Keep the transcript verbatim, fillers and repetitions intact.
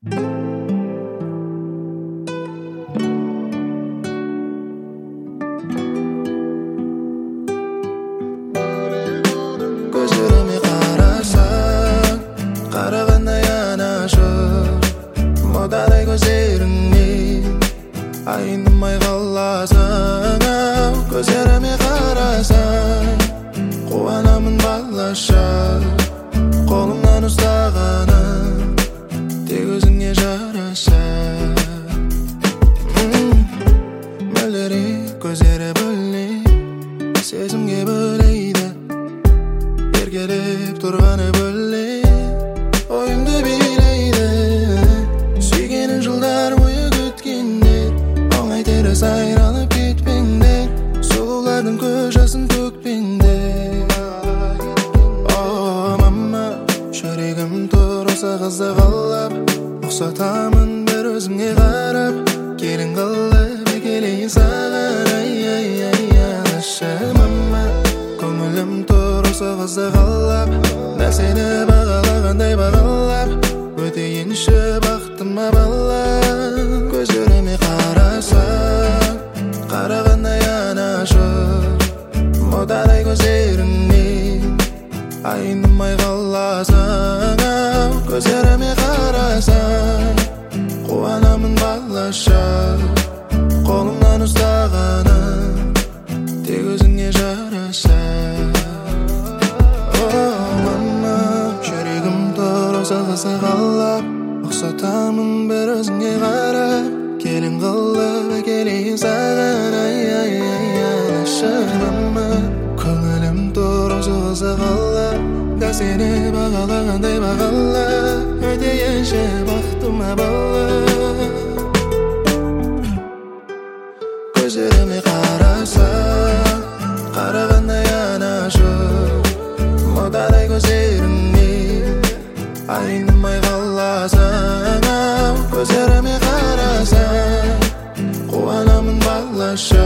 Gözlerime qarasang, qaraganda yanaşır modaday gözlerini aynamay qalasang. Gözlerime qarasang, quvanaman ballaşa қолымнан ұстағаны тек өзіңе жараса. Мөлдірек көздері бөлек сезімге бөлейді, еркелеп тұрғаны бөлек ойымды билейді. Сүйгенін жылдар бойы күткендер оңай теріс айналып кетпеңдер, сұлулардың көз жасын төкпеңдер. Жүрегім тұр осы қызды қалап, ұқсатамын бір өзіңе қарап, келін қылып келейін саған. Ай ай ай анашы мама, көңілім тұр осы қызды қалап, дәл сені бағалағандай бағалап, өтейінші бақытыма бала. Көздеріме қарасаң, қарағанда янашыр модадай көздеріңнен айнымай қаласың. Көздеріме қарасаң, қуанамын балаша қолымнан ұстағаны тек өзіңе жараса. Мама, жүрегім тұр осы қызды қалап, ұқсатамын бір өзіңе қарап, келін қылып келейін саған. Ай ай ай анашы мама, көңілім тұр осы қызды қалап, дәл сені бағалағандай бағала, өтейінші бақытыма бала. Көздеріме қарасаң, қарағанда янашыр модадай көздеріңнен айнымай қаласың. Көздеріме қарасаң, қуанамын балаша